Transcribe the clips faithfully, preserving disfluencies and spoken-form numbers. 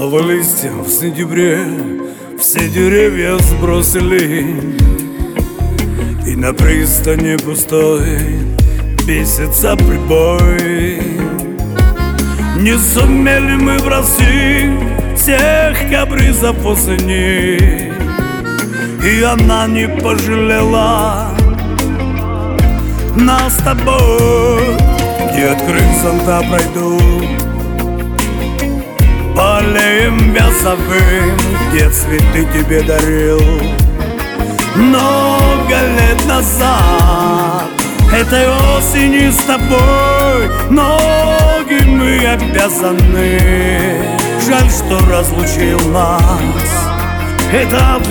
Снова листья в сентябре, все деревья сбросили, и на пристани пустой бесится прибой. Не сумели мы бросить всех капризов осени, и она не пожалела нас с тобой. Не открыв зонта пройду полем вязовым, где цветы тебе дарил много лет назад. Этой осени с тобой ноги мы обязаны. Жаль, что разлучил нас этот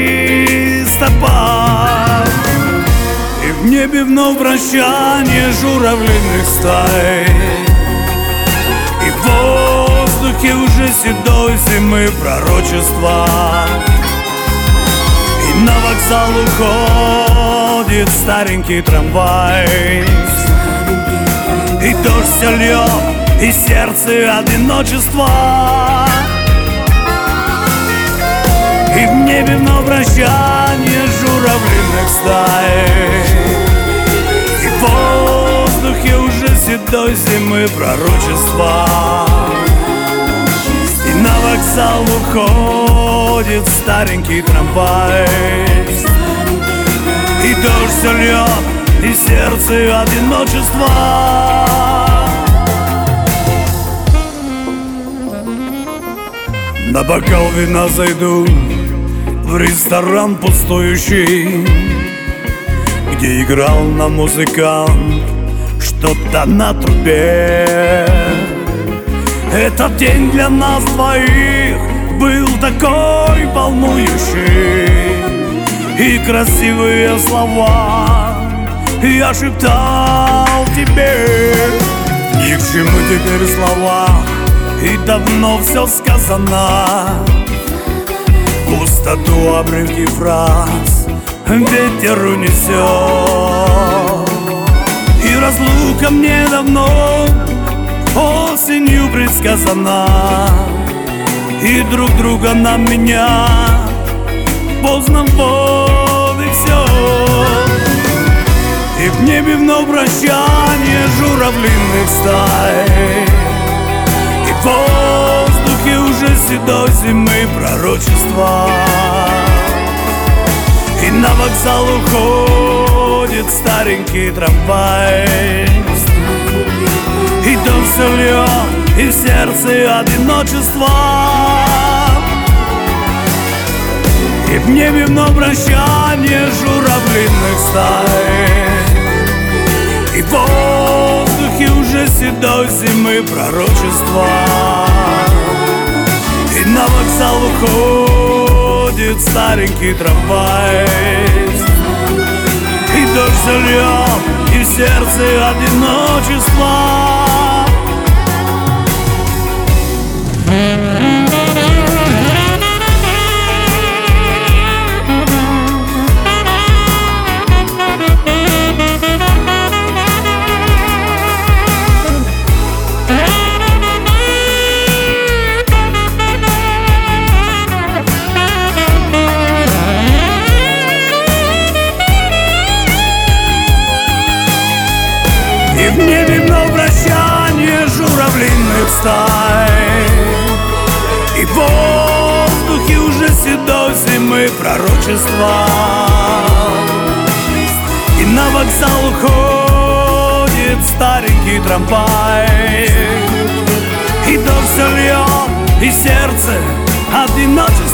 листопад. И в небе вновь прощание журавлиных стай, и в воздухе уже седой зимы пророчества. И на вокзал уходит старенький трамвай, и дождь все льет, и сердце одиночества. И в небе вновь прощание журавлиных стай, и в воздухе уже седой зимы пророчества. И на вокзал уходит старенький трамвай, и дождь все льет, и сердце одиночества. На бокал вина зайду в ресторан пустующий, где играл на музыкант что-то на трубе. Этот день для нас двоих был такой волнующий, и красивые слова я шептал тебе. Ни к чему теперь слова, и давно все сказано. Пустоту обрывки фраз ветер унесет, и разлука мне давно осенью предсказана. И друг друга нам менять поздно, вот и все. И в небе вновь прощание журавлиных стай, и в воздухе уже седой зимы пророчества. И на вокзал уходит старенький трамвай, и дождь все льет, и в сердце одиночества. И в небе вновь прощание журавлиных стай, и в воздухе уже седой зимы пророчества. И на вокзал уходит старенький трамвай, и дождь зальет, и в сердце одиночества. И в небе вновь прощание журавлиных стай, и в воздухе уже седой зимы пророчества. И на вокзал уходит старенький трамвай, и дождь все льет, и сердце одиночество.